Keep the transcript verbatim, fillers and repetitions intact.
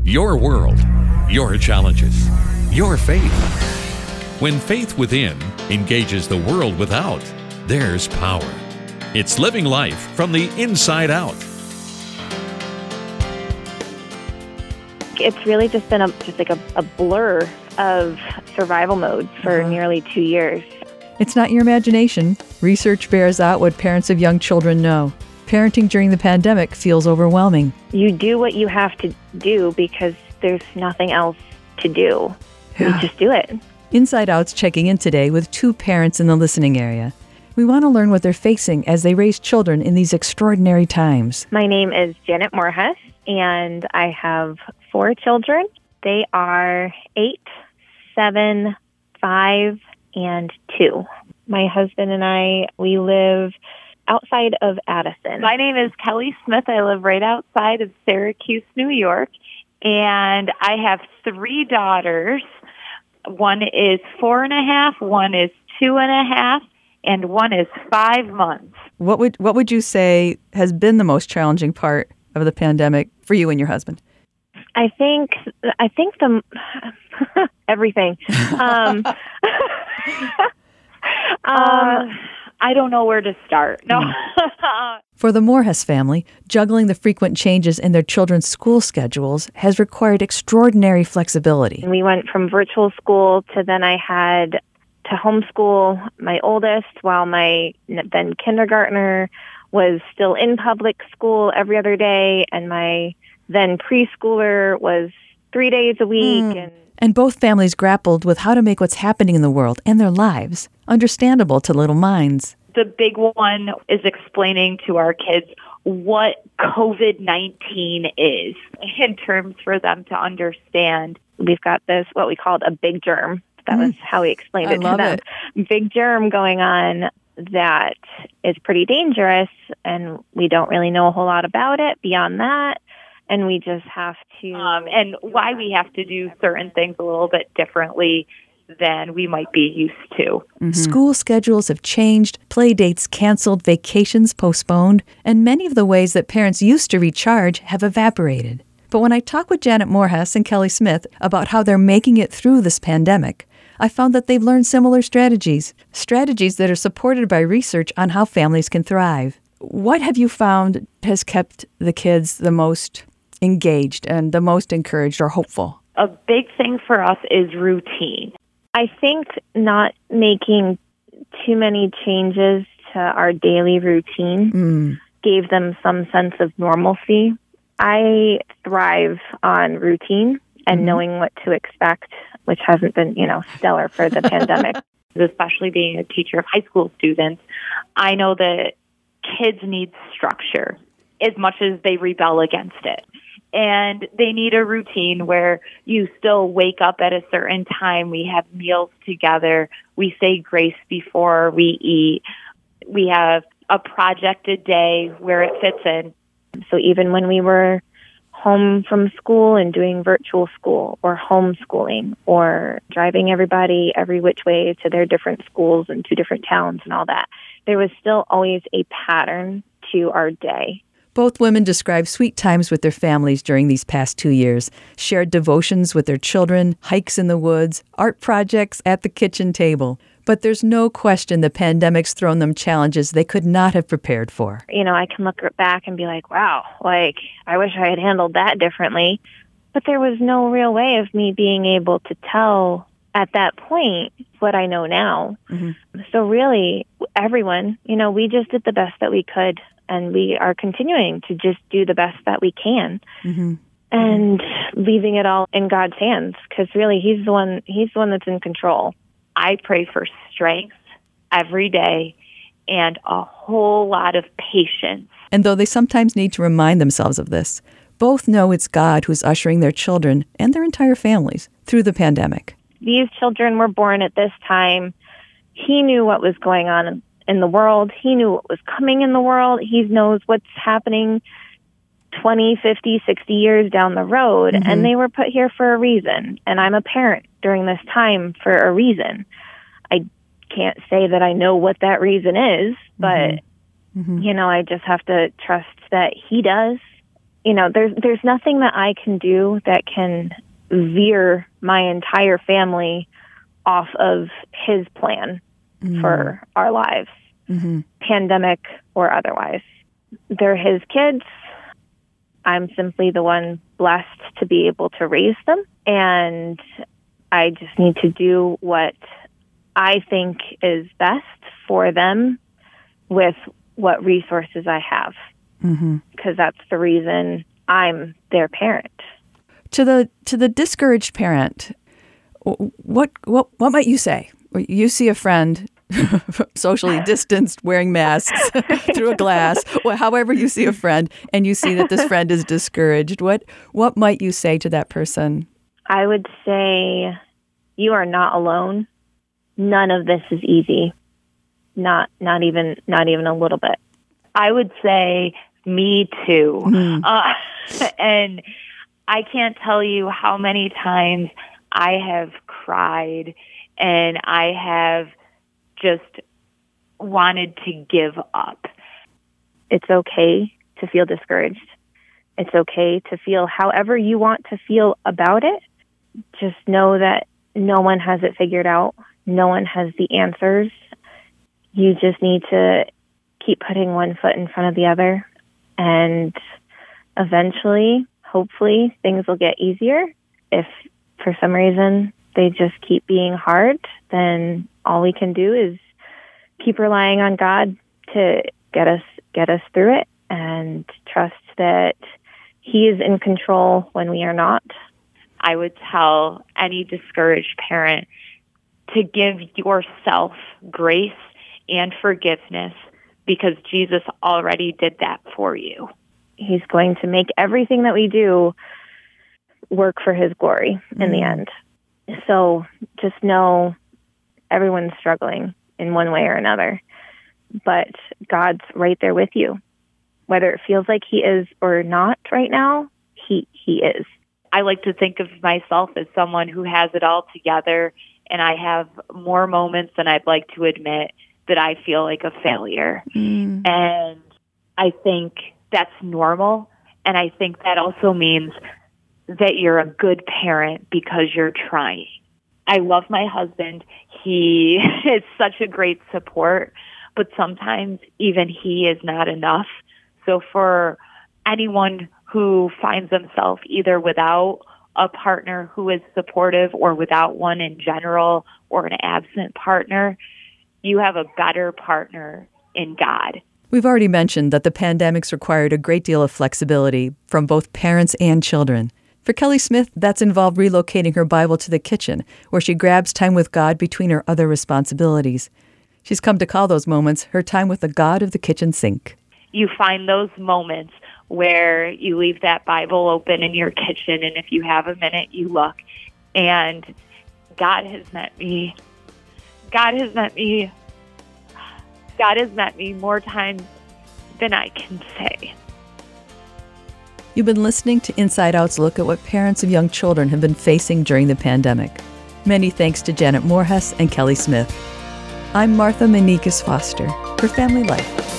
Your world, your challenges, your faith. When faith within engages the world without, there's power. It's living life from the inside out. It's really just been a, just like a, a blur of survival mode for uh-huh. nearly two years. It's not your imagination. Research bears out what parents of young children know. Parenting during the pandemic feels overwhelming. You do what you have to do because there's nothing else to do. Yeah. You just do it. Inside Out's checking in today with two parents in the listening area. We want to learn what they're facing as they raise children in these extraordinary times. My name is Janet Moorhuis, and I have four children. They are eight, seven, five, and two. My husband and I, we live outside of Addison. My name is Kelly Smith. I live right outside of Syracuse, New York, and I have three daughters. One is four and a half, one is two and a half, and one is five months. What would what would you say has been the most challenging part of the pandemic for you and your husband? I think I think the everything. Um, uh, I don't know where to start. No. For the Moorhuis family, juggling the frequent changes in their children's school schedules has required extraordinary flexibility. We went from virtual school to then I had to homeschool my oldest while my then kindergartner was still in public school every other day, and my then preschooler was three days a week. Mm. And And both families grappled with how to make what's happening in the world and their lives understandable to little minds. The big one is explaining to our kids what covid nineteen is in terms for them to understand. We've got this, what we called a big germ. That Mm. was how we explained I it to love them. it. Big germ going on that is pretty dangerous, and we don't really know a whole lot about it beyond that. And we just have to... Um, and why we have to do certain things a little bit differently than we might be used to. Mm-hmm. School schedules have changed, play dates canceled, vacations postponed, and many of the ways that parents used to recharge have evaporated. But when I talk with Janet Moorhuis and Kelly Smith about how they're making it through this pandemic, I found that they've learned similar strategies, strategies that are supported by research on how families can thrive. What have you found has kept the kids the most engaged and the most encouraged or hopeful? A big thing for us is routine. I think not making too many changes to our daily routine Mm. gave them some sense of normalcy. I thrive on routine and Mm-hmm. knowing what to expect, which hasn't been, you know, stellar for the pandemic. Especially being a teacher of high school students, I know that kids need structure as much as they rebel against it. And they need a routine where you still wake up at a certain time. We have meals together. We say grace before we eat. We have a project a day where it fits in. So even when we were home from school and doing virtual school or homeschooling or driving everybody every which way to their different schools and to different towns and all that, there was still always a pattern to our day. Both women describe sweet times with their families during these past two years, shared devotions with their children, hikes in the woods, art projects at the kitchen table. But there's no question the pandemic's thrown them challenges they could not have prepared for. You know, I can look back and be like, wow, like, I wish I had handled that differently. But there was no real way of me being able to tell at that point what I know now. Mm-hmm. So really, everyone, you know, we just did the best that we could. And we are continuing to just do the best that we can, mm-hmm. and leaving it all in God's hands, because really, He's the one. He's the one that's in control. I pray for strength every day and a whole lot of patience. And though they sometimes need to remind themselves of this, both know it's God who's ushering their children and their entire families through the pandemic. These children were born at this time. He knew what was going on in the world. He knew what was coming in the world. He knows what's happening twenty, fifty, sixty years down the road. Mm-hmm. And they were put here for a reason. And I'm a parent during this time for a reason. I can't say that I know what that reason is, but, mm-hmm. Mm-hmm. you know, I just have to trust that He does. you know, there's there's nothing that I can do that can veer my entire family off of his plan mm-hmm. for our lives, mm-hmm. pandemic or otherwise. They're his kids. I'm simply the one blessed to be able to raise them. And I just need to do what I think is best for them with what resources I have. Mm-hmm. Because that's the reason I'm their parent. To the to the discouraged parent, what what what might you say? You see a friend socially distanced, wearing masks through a glass, or however you see a friend, and you see that this friend is discouraged. What what might you say to that person? I would say you are not alone. None of this is easy. Not not even not even a little bit. I would say me too. Mm. Uh, and I can't tell you how many times I have cried and I have just wanted to give up. It's okay to feel discouraged. It's okay to feel however you want to feel about it. Just know that no one has it figured out. No one has the answers. You just need to keep putting one foot in front of the other. And eventually, hopefully, things will get easier. If for some reason they just keep being hard, then all we can do is keep relying on God to get us get us through it and trust that He is in control when we are not. I would tell any discouraged parent to give yourself grace and forgiveness because Jesus already did that for you. He's going to make everything that we do work for His glory in mm. the end. So just know everyone's struggling in one way or another, but God's right there with you. Whether it feels like He is or not right now, He He is. I like to think of myself as someone who has it all together, and I have more moments than I'd like to admit that I feel like a failure. Mm. And I think that's normal, and I think that also means that you're a good parent because you're trying. I love my husband. He is such a great support, but sometimes even he is not enough. So for anyone who finds themselves either without a partner who is supportive or without one in general or an absent partner, you have a better partner in God. We've already mentioned that the pandemic's required a great deal of flexibility from both parents and children. For Kelly Smith, that's involved relocating her Bible to the kitchen, where she grabs time with God between her other responsibilities. She's come to call those moments her time with the God of the kitchen sink. You find those moments where you leave that Bible open in your kitchen, and if you have a minute, you look. And God has met me. God has met me. God has met me more times than I can say. You've been listening to Inside Out's look at what parents of young children have been facing during the pandemic. Many thanks to Janet Moorhus and Kelly Smith. I'm Martha Manikas Foster for Family Life.